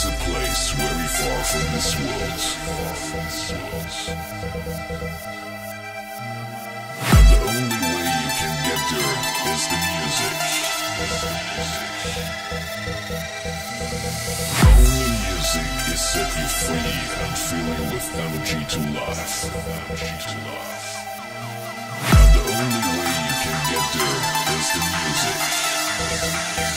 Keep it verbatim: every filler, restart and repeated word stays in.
is a place very far from this world. Far from this world. And the only way you can get there is the music. Only music is set you free and fill you with energy to life. Energy to life. And the only way you can get there is the music.